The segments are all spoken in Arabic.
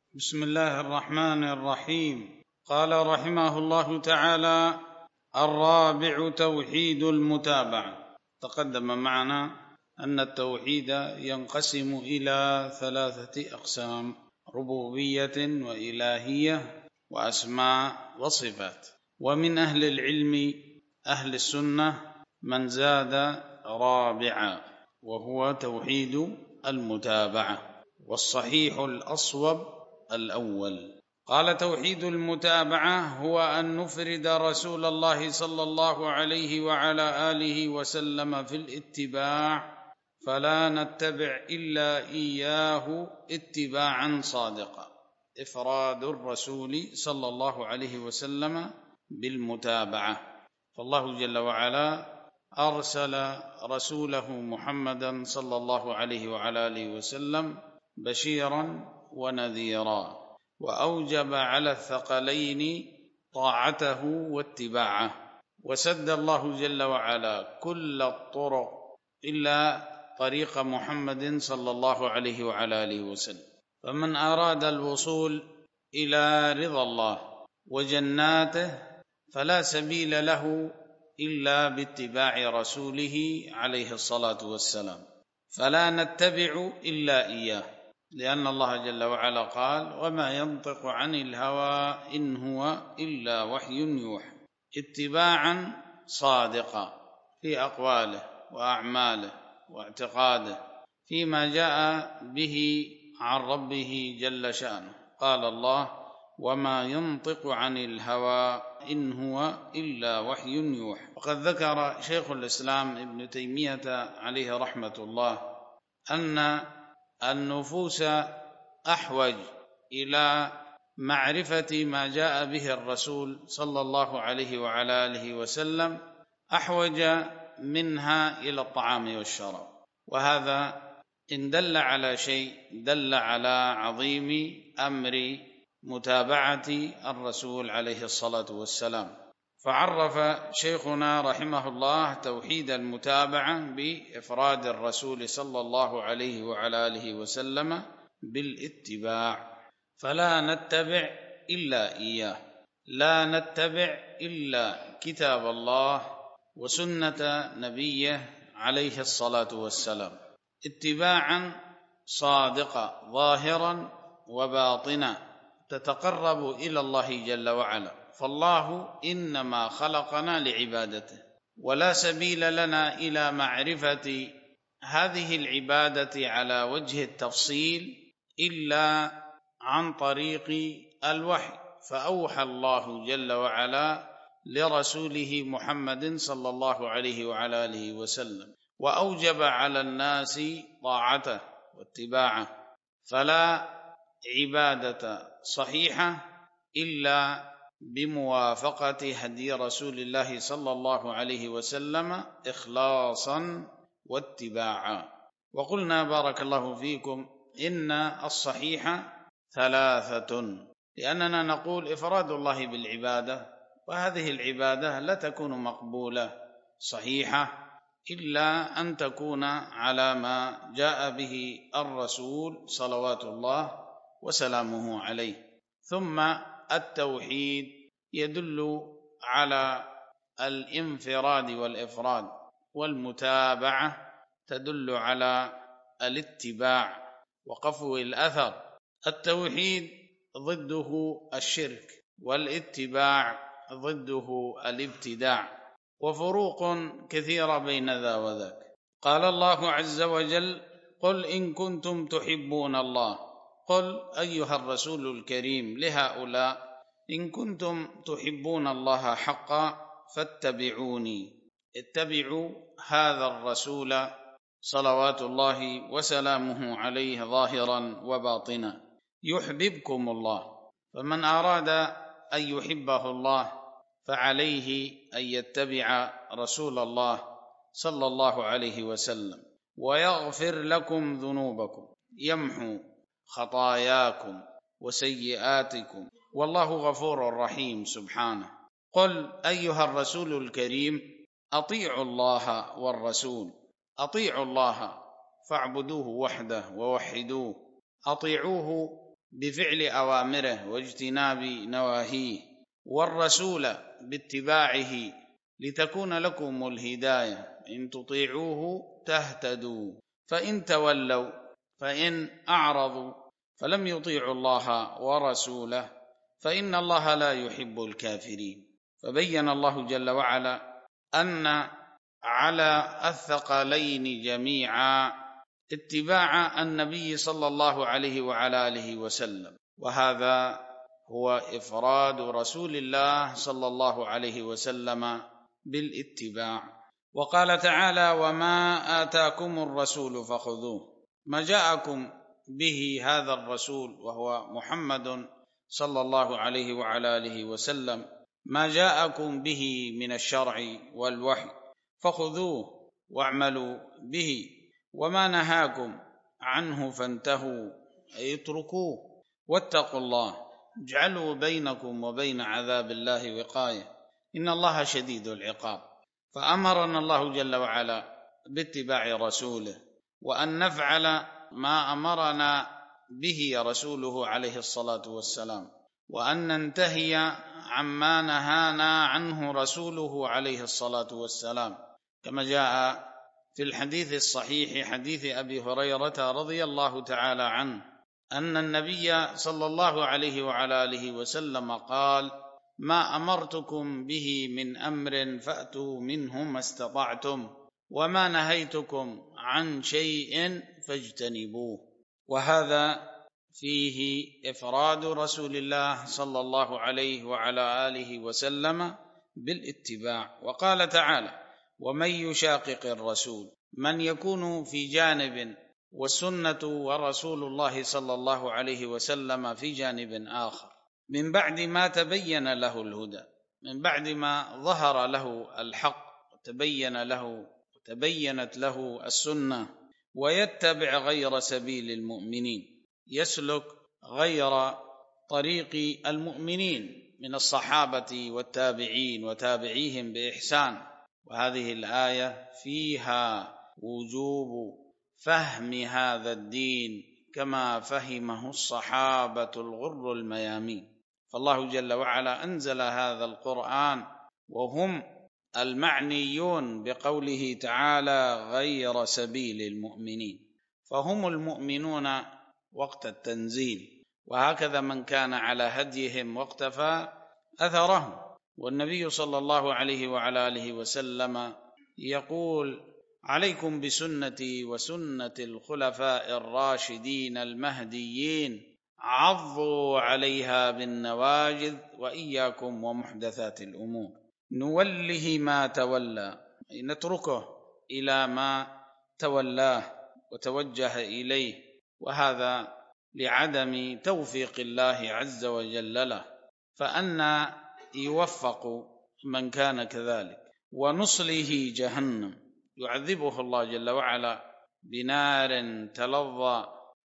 بسم الله الرحمن الرحيم. قال رحمه الله تعالى: الرابع توحيد المتابعة. تقدم معنا أن التوحيد ينقسم إلى 3 أقسام: ربوبية وإلهية وأسماء وصفات. ومن أهل العلم أهل السنة من زاد رابعا، وهو توحيد المتابعة، والصحيح الأصوب الأول. قال: توحيد المتابعة هو أن نفرد رسول الله صلى الله عليه وعلى آله وسلم في الاتباع، فلا نتبع إلا إياه اتباعا صادقا. إفراد الرسول صلى الله عليه وسلم بالمتابعة. فالله جل وعلا أرسل رسوله محمدا صلى الله عليه وعلى آله وسلم بشيرا ونذيرا، وأوجب على الثقلين طاعته واتباعه، وسد الله جل وعلا كل الطرق إلا طريق محمد صلى الله عليه وعلى آله وسلم. فمن أراد الوصول إلى رضا الله وجناته فلا سبيل له إلا باتباع رسوله عليه الصلاة والسلام، فلا نتبع إلا إياه، لأن الله جل وعلا قال: وما ينطق عن الهوى إن هو إلا وحي يوحى. اتباعا صادقا في أقواله وأعماله واعتقاده فيما جاء به عن ربه جل شأنه. قال الله: وما ينطق عن الهوى إن هو إلا وحي يوحى. وقد ذكر شيخ الإسلام ابن تيمية عليه رحمة الله أن النفوس أحوج إلى معرفة ما جاء به الرسول صلى الله عليه وعلى آله وسلم أحوج منها إلى الطعام والشراب، وهذا إن دل على شيء دل على عظيم أمر متابعة الرسول عليه الصلاة والسلام. فعرف شيخنا رحمه الله توحيد المتابعة بإفراد الرسول صلى الله عليه وعلى آله وسلم بالاتباع، فلا نتبع إلا إياه، لا نتبع إلا كتاب الله وسنة نبيه عليه الصلاة والسلام، اتباعا صادقا ظاهرا وباطنا تتقرب إلى الله جل وعلا. فالله إنما خلقنا لعبادته، ولا سبيل لنا إلى معرفة هذه العبادة على وجه التفصيل إلا عن طريق الوحي. فأوحى الله جل وعلا لرسوله محمد صلى الله عليه وعلى آله وسلم، وأوجب على الناس طاعته واتباعه، فلا عبادة صحيحة إلا بموافقة هدي رسول الله صلى الله عليه وسلم إخلاصا واتباعا. وقلنا بارك الله فيكم إن الصحيح 3، لأننا نقول إفراد الله بالعبادة، وهذه العبادة لا تكون مقبولة صحيحة إلا أن تكون على ما جاء به الرسول صلوات الله وسلامه عليه. ثم التوحيد يدل على الانفراد والإفراد، والمتابعة تدل على الاتباع وقفو الأثر. التوحيد ضده الشرك، والاتباع ضده الابتداع، وفروق كثيرة بين ذا وذاك. قال الله عز وجل: قل إن كنتم تحبون الله. قل أيها الرسول الكريم لهؤلاء: إن كنتم تحبون الله حقا فاتبعوني، اتبعوا هذا الرسول صلوات الله وسلامه عليه ظاهرا وباطنا يحببكم الله. فمن أراد أن يحبه الله فعليه أن يتبع رسول الله صلى الله عليه وسلم، ويغفر لكم ذنوبكم، يمحو خطاياكم وسيئاتكم، والله غفور رحيم سبحانه. قل أيها الرسول الكريم: أطيعوا الله والرسول. أطيعوا الله فاعبدوه وحده ووحدوه، أطيعوه بفعل أوامره واجتناب نواهيه، والرسول باتباعه لتكون لكم الهداية، إن تطيعوه تهتدوا، فإن تولوا فإن أعرضوا فلم يطيعوا الله ورسوله فإن الله لا يحب الكافرين. فبين الله جل وعلا أن على الثقلين جميعا اتباع النبي صلى الله عليه وعلى آله وسلم، وهذا هو إفراد رسول الله صلى الله عليه وسلم بالاتباع. وقال تعالى: وما آتاكم الرسول فخذوه. ما جاءكم به هذا الرسول وهو محمد صلى الله عليه وعلى آله وسلم، ما جاءكم به من الشرع والوحي فخذوه واعملوا به، وما نهاكم عنه فانتهوا، أي اتركوه، واتقوا الله، اجعلوا بينكم وبين عذاب الله وقاية، إن الله شديد العقاب. فأمرنا الله جل وعلا باتباع رسوله، وأن نفعل ما أمرنا به رسوله عليه الصلاة والسلام، وأن ننتهي عما نهانا عنه رسوله عليه الصلاة والسلام، كما جاء في الحديث الصحيح حديث أبي هريرة رضي الله تعالى عنه أن النبي صلى الله عليه وعلى آله وسلم قال: ما أمرتكم به من أمر فأتوا منه ما استطعتم، وما نهيتكم عن شيء فاجتنبوه. وهذا فيه إفراد رسول الله صلى الله عليه وعلى آله وسلم بالاتباع. وقال تعالى: ومن يشاقق الرسول، من يكون في جانب والسنة ورسول الله صلى الله عليه وسلم في جانب آخر، من بعد ما تبين له الهدى، من بعد ما ظهر له الحق وتبينت له السنة، ويتبع غير سبيل المؤمنين، يسلك غير طريق المؤمنين من الصحابة والتابعين وتابعيهم بإحسان. وهذه الآية فيها وجوب فهم هذا الدين كما فهمه الصحابة الغر الميامين. فالله جل وعلا أنزل هذا القرآن وهم المعنيون بقوله تعالى: غير سبيل المؤمنين، فهم المؤمنون وقت التنزيل، وهكذا من كان على هديهم واقتفى أثرهم. والنبي صلى الله عليه وعلى آله وسلم يقول: عليكم بسنتي وسنة الخلفاء الراشدين المهديين، عضوا عليها بالنواجذ، وإياكم ومحدثات الأمور. نوله ما تولى، نتركه إلى ما تولاه وتوجه إليه، وهذا لعدم توفيق الله عز وجل له، فأن يوفق من كان كذلك. ونصله جهنم، يعذبه الله جل وعلا بنار تلظى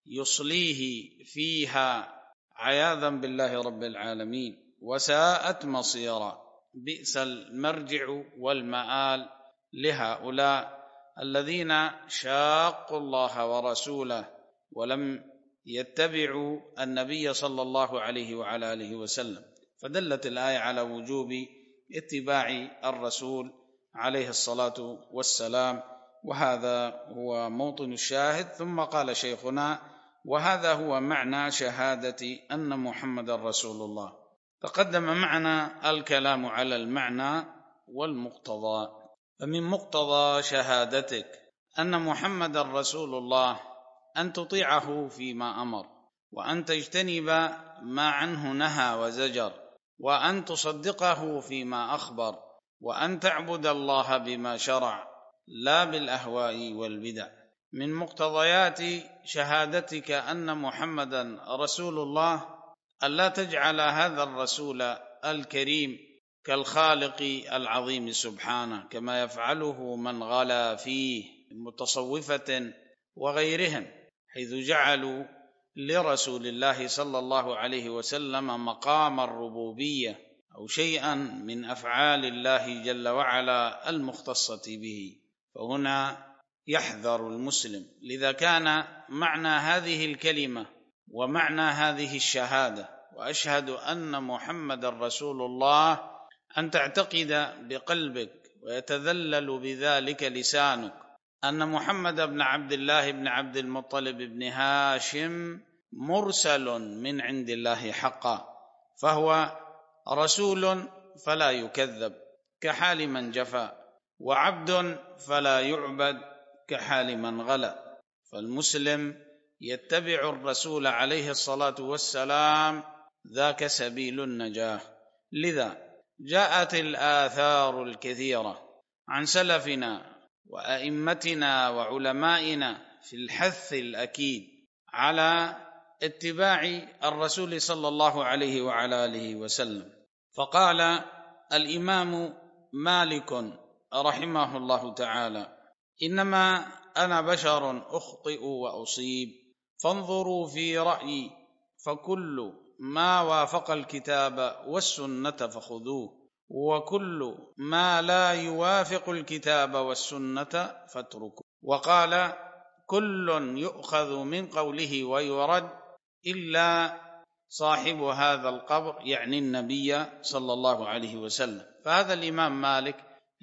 يصليه فيها عياذا بالله رب العالمين، وساءت مصيرا، بئس المرجع والمآل لهؤلاء الذين شاقوا الله ورسوله ولم يتبعوا النبي صلى الله عليه وعلى آله وسلم. فدلت الآية على وجوب اتباع الرسول عليه الصلاة والسلام، وهذا هو موطن الشاهد. ثم قال شيخنا: وهذا هو معنى شهادة أن محمد رسول الله. تقدم معنا الكلام على المعنى والمقتضى. فمن مقتضى شهادتك أن محمد رسول الله أن تطيعه فيما أمر، وأن تجتنب ما عنه نهى وزجر، وأن تصدقه فيما أخبر، وأن تعبد الله بما شرع لا بالأهواء والبدع. من مقتضيات شهادتك أن محمدا رسول الله ألا تجعل هذا الرسول الكريم كالخالق العظيم سبحانه، كما يفعله من غلا فيه متصوفة وغيرهم، حيث جعلوا لرسول الله صلى الله عليه وسلم مقام الربوبية أو شيئا من أفعال الله جل وعلا المختصة به. فهنا يحذر المسلم. لذا كان معنى هذه الكلمة ومعنى هذه الشهادة وأشهد أن محمد رسول الله أن تعتقد بقلبك ويتذلل بذلك لسانك أن محمد بن عبد الله بن عبد المطلب بن هاشم مرسل من عند الله حقا، فهو رسول فلا يكذب كحال من جفا، وعبد فلا يعبد كحال من غلا. فالمسلم يتبع الرسول عليه الصلاة والسلام، ذاك سبيل النجاة. لذا جاءت الآثار الكثيرة عن سلفنا وأئمتنا وعلمائنا في الحث الأكيد على اتباع الرسول صلى الله عليه وعلى آله وسلم. فقال الإمام مالك رحمه الله تعالى: إنما أنا بشر أخطئ وأصيب، فانظروا في رأيي، فكل ما وافق الكتاب والسنة فخذوه، وكل ما لا يوافق الكتاب والسنة فاتركوه. وقال: كل يؤخذ من قوله ويرد إلا صاحب هذا القبر، يعني النبي صلى الله عليه وسلم. فهذا الإمام مالك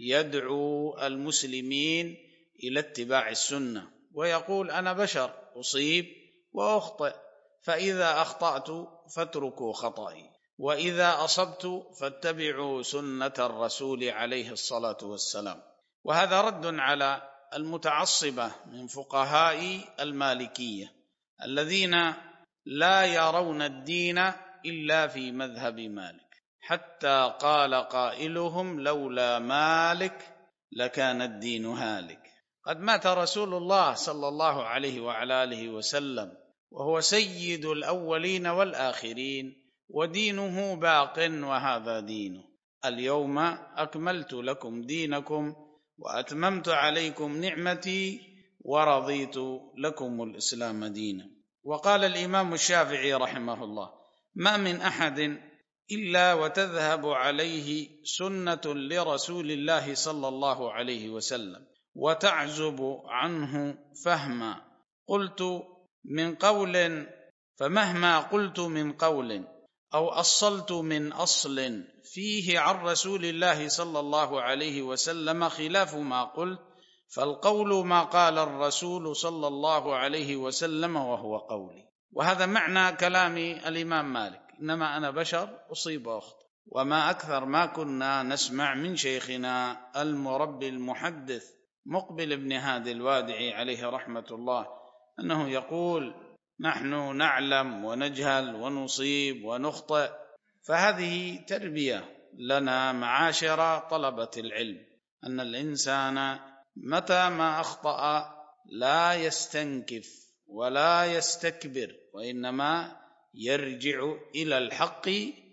يدعو المسلمين إلى اتباع السنة، ويقول: أنا بشر أصيب وأخطئ، فإذا أخطأت فاتركوا خطئي، وإذا أصبت فاتبعوا سنة الرسول عليه الصلاة والسلام. وهذا رد على المتعصبة من فقهاء المالكية الذين لا يرون الدين إلا في مذهب مالك، حتى قال قائلهم: لولا مالك لكان الدين هالك. قد مات رسول الله صلى الله عليه وعلى آله وسلم وهو سيد الأولين والآخرين، ودينه باق وهذا دينه. اليوم أكملت لكم دينكم وأتممت عليكم نعمتي ورضيت لكم الإسلام دينا. وقال الإمام الشافعي رحمه الله: ما من أحد إلا وتذهب عليه سنة لرسول الله صلى الله عليه وسلم وتعزب عنه فهما، قلت من قول، فمهما قلت من قول أو أصلت من أصل فيه عن رسول الله صلى الله عليه وسلم خلاف ما قلت، فالقول ما قال الرسول صلى الله عليه وسلم وهو قولي. وهذا معنى كلام الإمام مالك: إنما أنا بشر أصيب وأخطئ. وما أكثر ما كنا نسمع من شيخنا المربي المحدث مقبل بن هادي الوادعي عليه رحمة الله أنه يقول: نحن نعلم ونجهل ونصيب ونخطئ. فهذه تربية لنا معاشر طلبة العلم، أن الإنسان متى ما أخطأ لا يستنكف ولا يستكبر، وإنما يرجع إلى الحق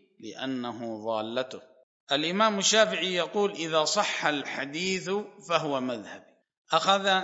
لأنه ضالته. الإمام الشافعي يقول: إذا صح الحديث فهو مذهبي. أخذ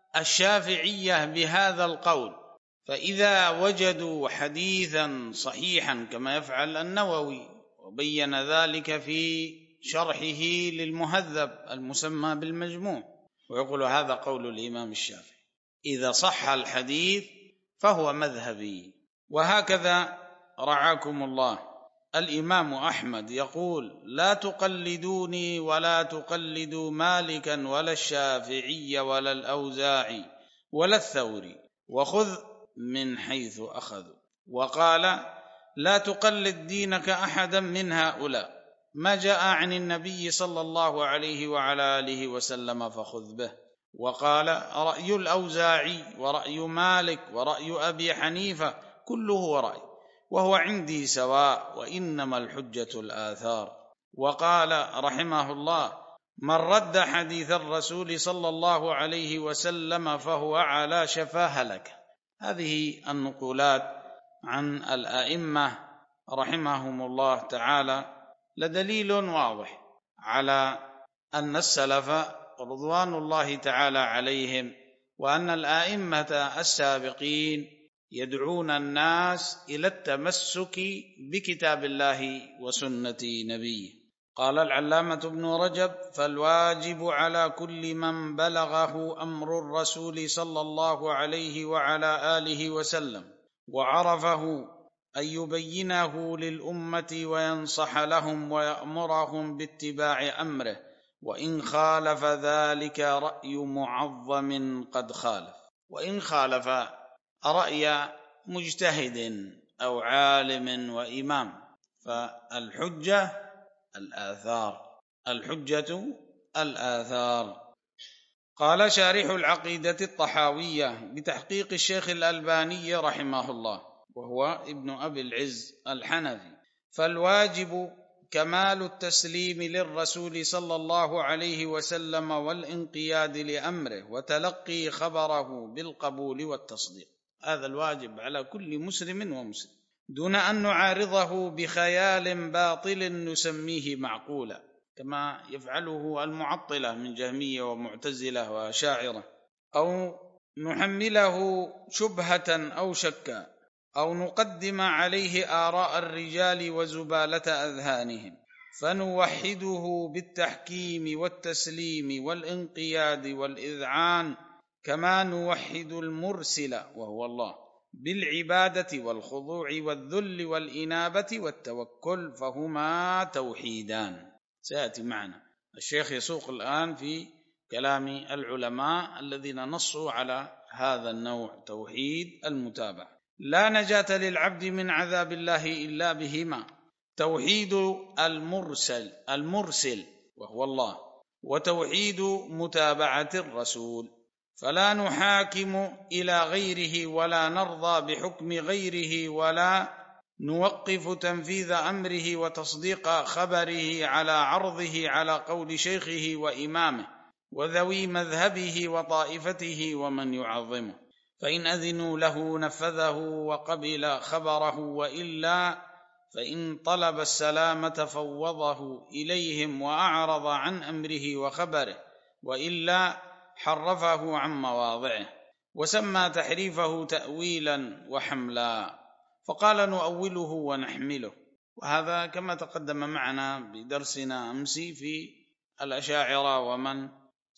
الشافعية بهذا القول، فإذا وجدوا حديثا صحيحا كما يفعل النووي، وبين ذلك في شرحه للمهذب المسمى بالمجموع، ويقول: هذا قول الإمام الشافعي، إذا صح الحديث فهو مذهبي. وهكذا رعاكم الله الإمام أحمد يقول: لا تقلدوني ولا تقلدوا مالكا ولا الشافعي ولا الأوزاعي ولا الثوري، وخذ من حيث أخذوا. وقال: لا تقلد دينك أحدا من هؤلاء، ما جاء عن النبي صلى الله عليه وعلى آله وسلم فخذ به. وقال: رأي الأوزاعي ورأي مالك ورأي أبي حنيفة كله رأي، وهو عندي سواء، وإنما الحجة الآثار. وقال رحمه الله: من رد حديث الرسول صلى الله عليه وسلم فهو على شفا هلك. هذه النقولات عن الأئمة رحمهم الله تعالى لدليل واضح على أن السلف رضوان الله تعالى عليهم وأن الأئمة السابقين يدعون الناس إلى التمسك بكتاب الله وسنة نبيه. قال العلامة ابن رجب: فالواجب على كل من بلغه أمر الرسول صلى الله عليه وعلى آله وسلم وعرفه أن يبينه للأمة وينصح لهم ويأمرهم باتباع أمره، وإن خالف ذلك رأي معظم قد خالف. وإن خالف رأي مجتهد أو عالم وإمام فالحجة الحجة الآثار. قال شارح العقيدة الطحاوية بتحقيق الشيخ الألباني رحمه الله، وهو ابن أبي العز الحنفي: فالواجب كمال التسليم للرسول صلى الله عليه وسلم والانقياد لأمره وتلقي خبره بالقبول والتصديق. هذا الواجب على كل مسلم ومسلم، دون أن نعارضه بخيال باطل نسميه معقولا، كما يفعله المعطلة من جهمية ومعتزلة وأشاعرة، أو نحمله شبهة أو شكا، أو نقدم عليه آراء الرجال وزبالة أذهانهم، فنوحده بالتحكيم والتسليم والانقياد والإذعان، كما نوحد المرسل وهو الله بالعبادة والخضوع والذل والإنابة والتوكل، فهما توحيدان. سيأتي معنا الشيخ يسوق الآن في كلام العلماء الذين نصوا على هذا النوع، توحيد المتابعة. لا نجاة للعبد من عذاب الله إلا بهما: توحيد المرسل وهو الله، وتوحيد متابعة الرسول. فلا نحاكم إلى غيره ولا نرضى بحكم غيره، ولا نوقف تنفيذ أمره وتصديق خبره على عرضه على قول شيخه وإمامه وذوي مذهبه وطائفته ومن يعظمه، فإن أذنوا له نفذه وقبل خبره، وإلا فإن طلب السلامة فوضه إليهم وأعرض عن أمره وخبره، وإلا حرفه عن مواضعه وسمى تحريفه تأويلا وحملا، فقال نؤوله ونحمله. وهذا كما تقدم معنا بدرسنا أمس في الأشاعرة ومن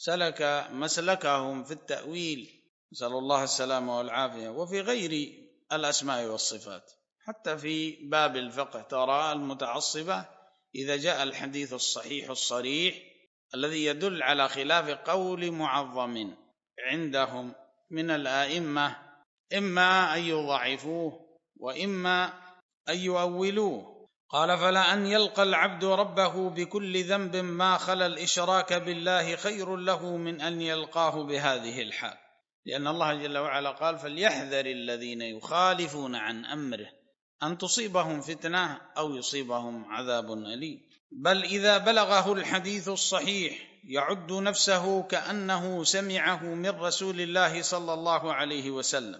سلك مسلكهم في التأويل، نسأل الله السلامة والعافية، وفي غير الأسماء والصفات. حتى في باب الفقه ترى المتعصبة إذا جاء الحديث الصحيح الصريح الذي يدل على خلاف قول معظم عندهم من الآئمة، إما أن يضعفوه وإما أن يؤولوه. قال: فلا أن يلقى العبد ربه بكل ذنب ما خلا الإشراك بالله خير له من أن يلقاه بهذه الحال، لأن الله جل وعلا قال: فليحذر الذين يخالفون عن أمره أن تصيبهم فتنة أو يصيبهم عذاب أليم. بل إذا بلغه الحديث الصحيح يعد نفسه كأنه سمعه من رسول الله صلى الله عليه وسلم،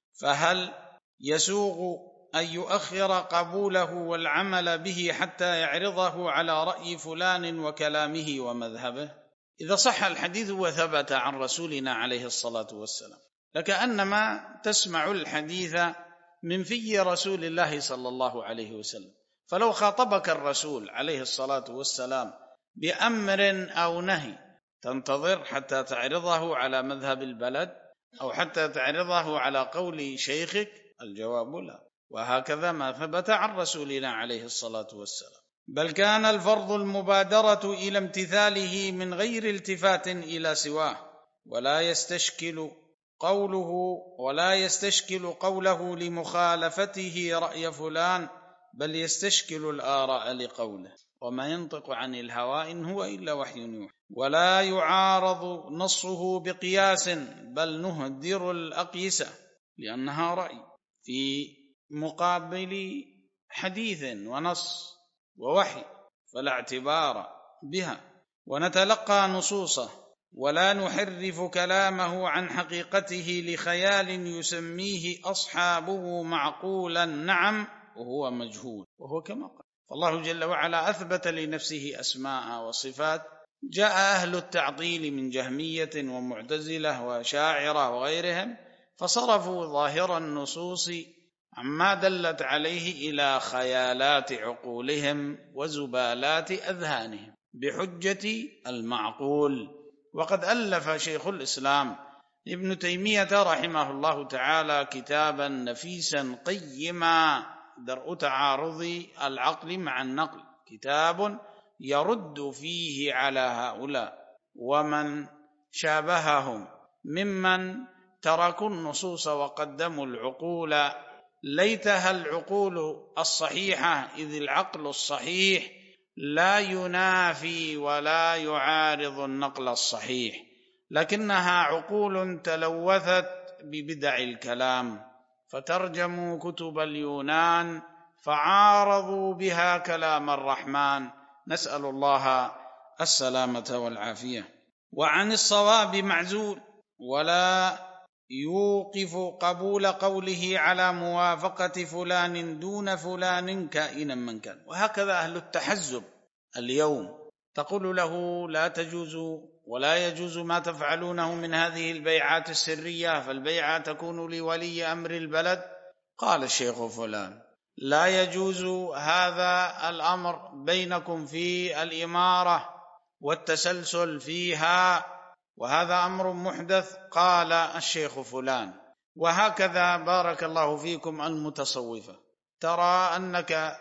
فهل يسوغ أن يؤخر قبوله والعمل به حتى يعرضه على رأي فلان وكلامه ومذهبه؟ إذا صح الحديث وثبت عن رسولنا عليه الصلاة والسلام لكأنما تسمع الحديث من في رسول الله صلى الله عليه وسلم. فلو خاطبك الرسول عليه الصلاة والسلام بأمر أو نهي تنتظر حتى تعرضه على مذهب البلد أو حتى تعرضه على قول شيخك؟ الجواب لا. وهكذا ما ثبت عن رسولنا عليه الصلاة والسلام. بل كان الفرض المبادرة إلى امتثاله من غير التفات إلى سواه، ولا يستشكل قوله لمخالفته رأي فلان، بل يستشكل الآراء لقوله. وما ينطق عن الهوى إن هو إلا وحي يوحى. ولا يعارض نصه بقياس، بل نهدر الأقيسة لأنها رأي في مقابل حديث ونص ووحي، فلا اعتبار بها. ونتلقى نصوصه ولا نحرف كلامه عن حقيقته لخيال يسميه أصحابه معقولا، نعم، وهو مجهول، وهو كما قال. فالله جل وعلا أثبت لنفسه أسماء وصفات جاء أهل التعطيل من جهمية ومعتزلة وشاعرة وغيرهم فصرفوا ظاهر النصوص عما دلت عليه إلى خيالات عقولهم وزبالات أذهانهم بحجة المعقول. وقد ألف شيخ الإسلام ابن تيمية رحمه الله تعالى كتابا نفيسا قيما درء تعارض العقل مع النقل، كتاب يرد فيه على هؤلاء ومن شابههم ممن تركوا النصوص وقدموا العقول، ليتها العقول الصحيحة، إذ العقل الصحيح لا ينافي ولا يعارض النقل الصحيح، لكنها عقول تلوثت ببدع الكلام، فترجموا كتب اليونان فعارضوا بها كلام الرحمن، نسأل الله السلامة والعافية. وعن الصواب معزول، ولا يوقف قبول قوله على موافقة فلان دون فلان كائنا من كان. وهكذا أهل التحزب اليوم تقول له لا تجوز ولا يجوز ما تفعلونه من هذه البيعات السرية، فالبيعة تكون لولي أمر البلد. قال الشيخ فلان لا يجوز هذا الأمر بينكم في الإمارة والتسلسل فيها، وهذا أمر محدث. قال الشيخ فلان. وهكذا بارك الله فيكم المتصوفة، ترى أنك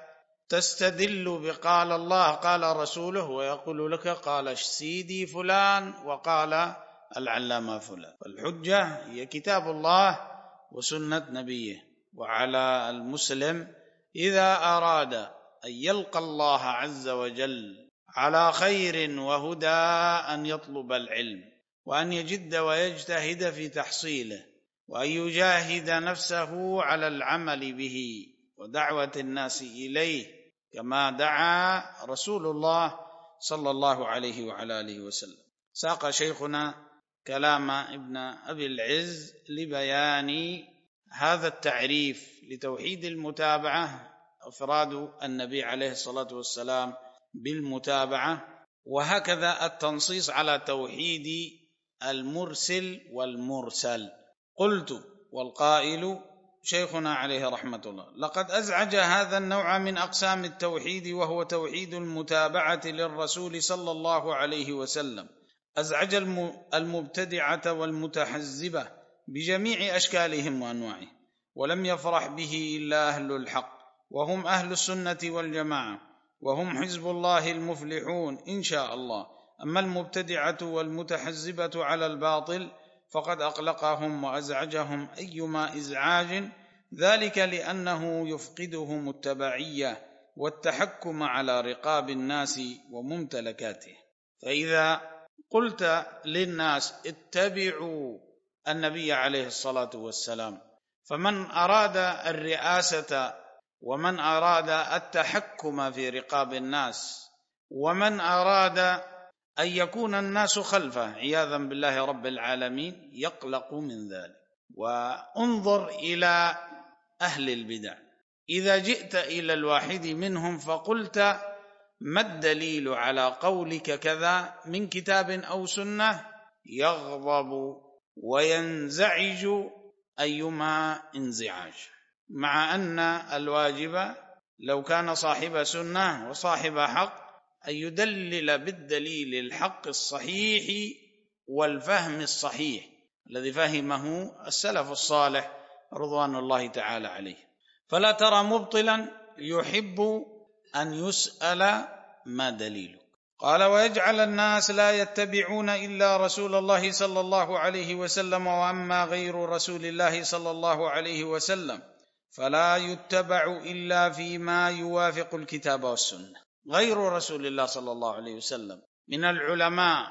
تستدل بقال الله قال رسوله، ويقول لك قال سيدي فلان وقال العلامة فلان. الحجة هي كتاب الله وسنة نبيه، وعلى المسلم إذا أراد أن يلقى الله عز وجل على خير وهدى أن يطلب العلم، وأن يجد ويجتهد في تحصيله، وأن يجاهد نفسه على العمل به ودعوة الناس إليه، كما دعا رسول الله صلى الله عليه وعلى آله وسلم. ساق شيخنا كلام ابن أبي العز لبيان هذا التعريف لتوحيد المتابعة، أفراد النبي عليه الصلاة والسلام بالمتابعة، وهكذا التنصيص على توحيد المرسل والمرسل. قلت والقائل شيخنا عليه رحمة الله لقد أزعج هذا النوع من أقسام التوحيد، وهو توحيد المتابعة للرسول صلى الله عليه وسلم، أزعج المبتدعة والمتحزبة بجميع أشكالهم وأنواعه، ولم يفرح به إلا أهل الحق، وهم أهل السنة والجماعة، وهم حزب الله المفلحون إن شاء الله. أما المبتدعة والمتحزبة على الباطل فقد أقلقهم وأزعجهم أيما إزعاج، ذلك لأنه يفقدهم التبعية والتحكم على رقاب الناس وممتلكاته. فإذا قلت للناس اتبعوا النبي عليه الصلاة والسلام، فمن أراد الرئاسة ومن أراد التحكم في رقاب الناس ومن أراد أن يكون الناس خلفه عياذا بالله رب العالمين يقلق من ذلك. وانظر إلى أهل البدع، إذا جئت إلى الواحد منهم فقلت ما الدليل على قولك كذا من كتاب أو سنة، يغضب وينزعج أيما انزعاج، مع أن الواجب لو كان صاحب سنة وصاحب حق أن يدلل بالدليل الحق الصحيح والفهم الصحيح الذي فهمه السلف الصالح رضوان الله تعالى عليه. فلا ترى مبطلا يحب أن يسأل ما دليله. قال ويجعل الناس لا يتبعون إلا رسول الله صلى الله عليه وسلم، وأما غير رسول الله صلى الله عليه وسلم فلا يتبع إلا فيما يوافق الكتاب والسنة. غير رسول الله صلى الله عليه وسلم من العلماء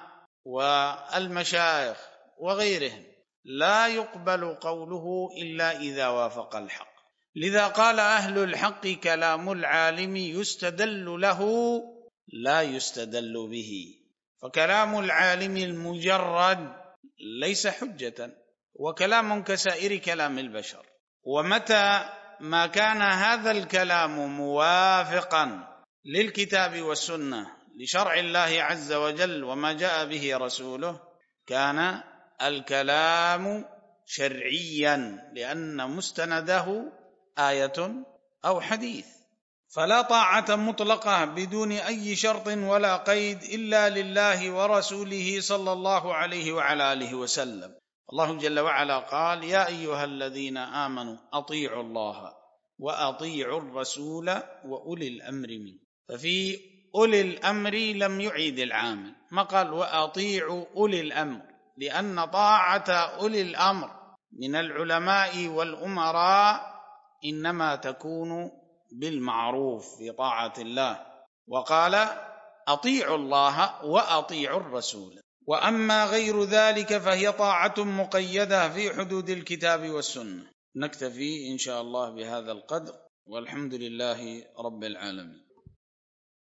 والمشايخ وغيرهم لا يقبل قوله إلا إذا وافق الحق. لذا قال أهل الحق كلام العالم يستدل له لا يستدل به، فكلام العالم المجرد ليس حجة، وكلام كسائر كلام البشر. ومتى ما كان هذا الكلام موافقا للكتاب والسنة لشرع الله عز وجل وما جاء به رسوله كان الكلام شرعيا، لأن مستنده آية أو حديث. فلا طاعة مطلقة بدون أي شرط ولا قيد إلا لله ورسوله صلى الله عليه وعلى آله وسلم. الله جل وعلا قال: يا أيها الذين آمنوا أطيعوا الله وأطيعوا الرسول وأولي الأمر منكم. ففي أولي الأمر لم يعيد العامل، ما قال وأطيعوا أولي الأمر، لأن طاعة أولي الأمر من العلماء والأمراء إنما تكون بالمعروف في طاعة الله. وقال: أطيعوا الله وأطيعوا الرسول. وأما غير ذلك فهي طاعة مقيدة في حدود الكتاب والسنة. نكتفي إن شاء الله بهذا القدر، والحمد لله رب العالمين.